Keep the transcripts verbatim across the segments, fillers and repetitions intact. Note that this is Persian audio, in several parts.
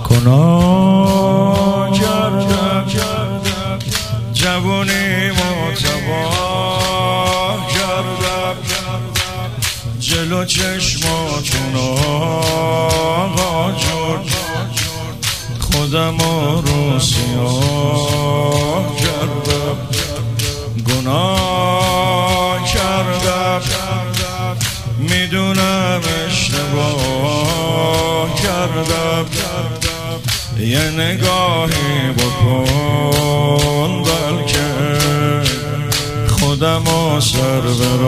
گناه کردم، جوانی متباه کردم، جلو چشماتون آقا جون خودم رو سیاه کردم. گناه کردم میدونم اشتباه کردم، یه نگاهی بکن بلکه خودم رو سر به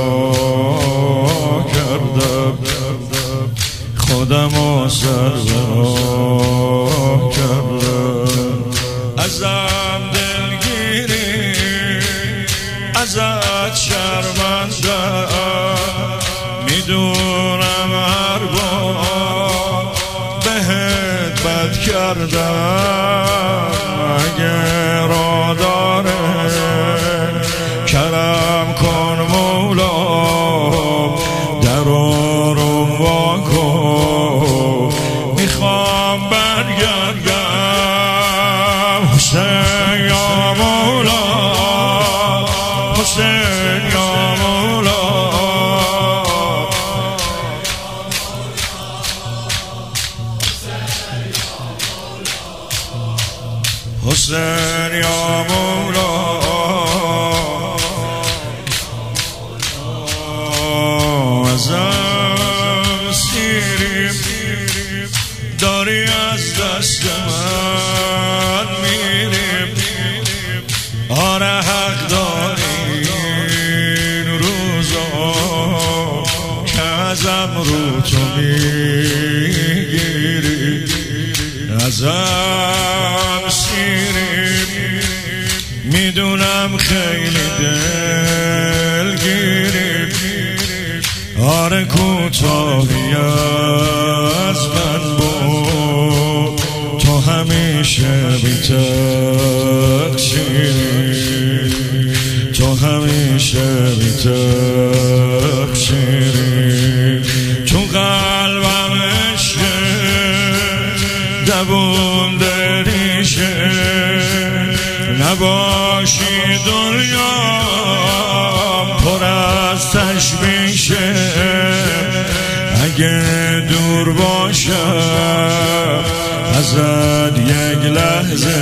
راه کردم، خودم رو سر به راه کردم. ازم دلگیری ازت شرمندم، میدونم هر بار بهت بد کردم، اگه را داره کرم کن مولا، در رو وا کن، میخوام برگردم حسین یا مولا، حسین یا مولا، حسین یا مولا. ازم سیری داری از دست من میریم، آره حق داری این روزا که ازم رو تو میگیری. ازم سیری میدونم خیلی دلگیری، آره کوتاهی از من بود، تو همیشه بی تقصیری، تو همیشه بی تقصیری. تو قلبم عشقه دوون دریشه، نباشی دنیا پر از تشویشه، اگه دور باشم ازت یک لحظه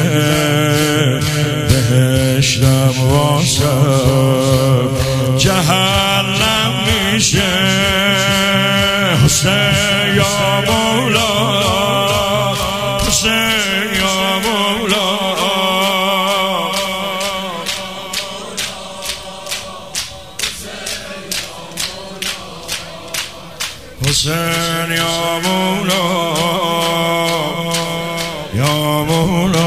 بهشتم واسم جهنم میشه. حسین یا مولا، حسین یا مولا، حسین یا مولا، یا مولا.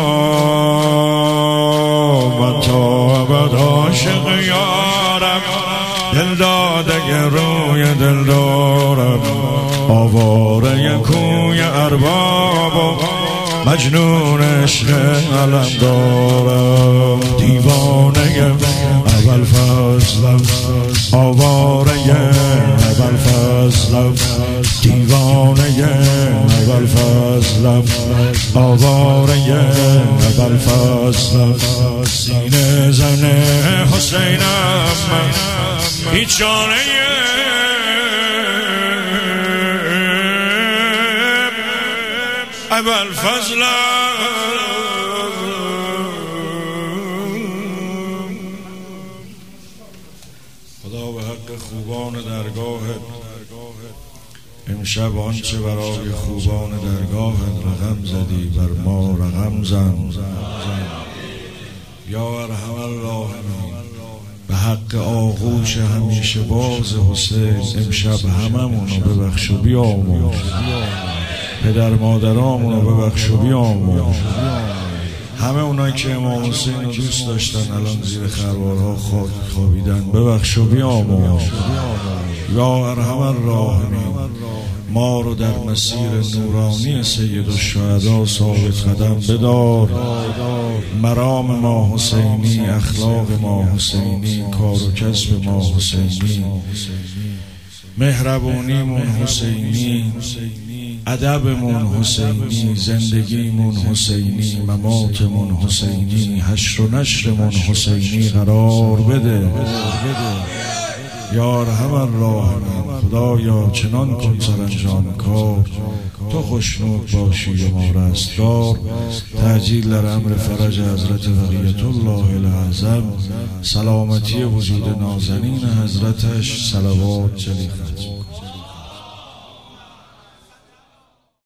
من تا ابد عاشق یارم، دل داده روی دل دارم، آواره کوی ارباب، مجنون عشق علم دارم. دیوانه اول فضلم، آواره اول فضلم، دیوانه اول فضلم، آواره اول فضلم. سینه زن حسینم بیچاره اول فضلم. خدا به حق خوبان درگاهت امشب آنچه برای خوبان درگاهت رقم زدی بر ما رقم زن. یا ارحم الراحمین، به حق آغوش همیشه باز حسین امشب هممونو ببخش و بیامرز، پدر مادرامونو ببخش و بیامرز، همه اونایی که امام حسین رو دوست داشتن الان زیر خروارها خوابیدن ببخش و بیامرز. یا ارحم الراحمین، ما رو در مسیر نورانی سید الشهدا ثابت قدم بدار. مرام ما حسینی، اخلاق ما حسینی، کار و کسب ما حسینی، مهربونیمون حسینی، ادبمون حسینی، زندگیمون حسینی، مماتمون حسینی، حشر و نشرمون حسینی قرار بده. یا ارحم الراحمین، خدایا چنان کن سرانجام کار، تو خوشنود باشی و ما رستگار. تعجیل در امر فرج حضرت بقیت الله الاعظم، سلامتی وجود نازنین حضرتش، صلوات جلی ختم.